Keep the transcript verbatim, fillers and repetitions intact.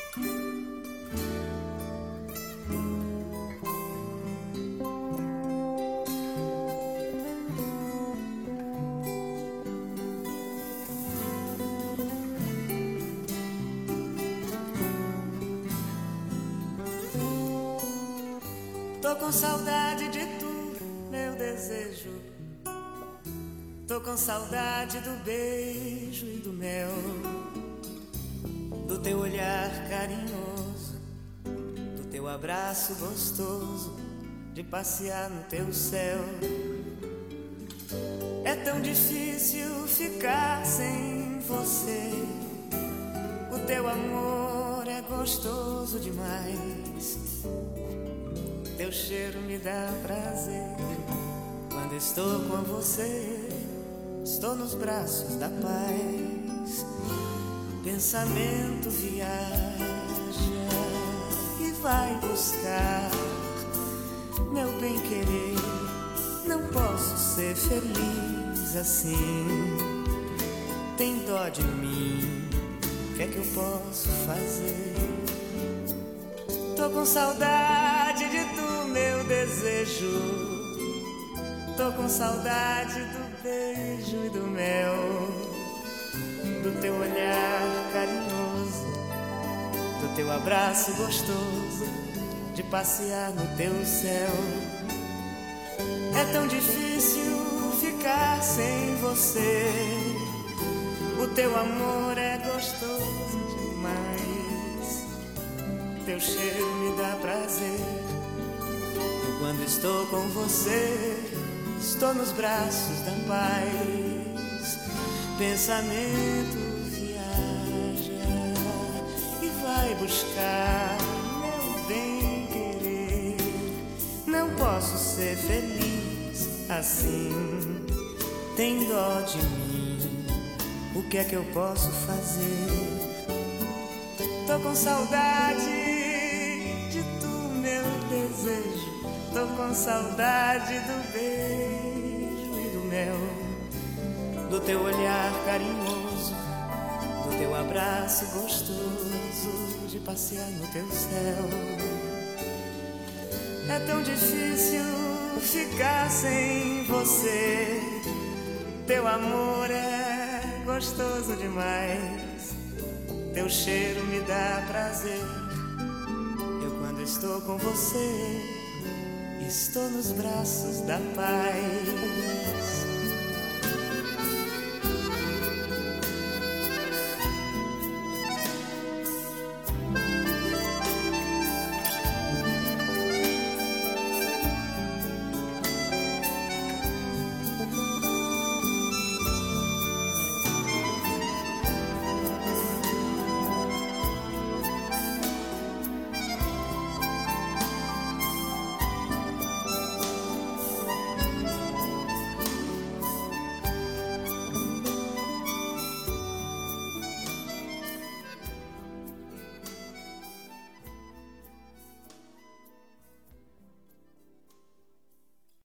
Tô com saudade de tu, meu desejo. Tô com saudade do beijo e do mel, do teu olhar carinhoso, do teu abraço gostoso, de passear no teu céu. É tão difícil ficar sem você. O teu amor é gostoso demais. Teu cheiro me dá prazer. Quando estou com você, estou nos braços da paz. Pensamento viaja e vai buscar meu bem-querer. Não posso ser feliz assim. Tem dó de mim, o que é que eu posso fazer? Tô com saudade de tu, meu desejo. Tô com saudade do beijo e do mel, do teu olhar carinhoso, do teu abraço gostoso, de passear no teu céu. É tão difícil ficar sem você. O teu amor é gostoso demais. Teu cheiro me dá prazer. Quando estou com você, estou nos braços da paz. Pensamento viaja e vai buscar meu bem-querer. Não posso ser feliz assim. Tem dó de mim, o que é que eu posso fazer? Tô com saudade de tu, meu desejo. Tô com saudade do beijo e do mel, do teu olhar carinhoso, do teu abraço gostoso, de passear no teu céu. É tão difícil ficar sem você. Teu amor é gostoso demais. Teu cheiro me dá prazer. Eu, quando estou com você, estou nos braços da paz.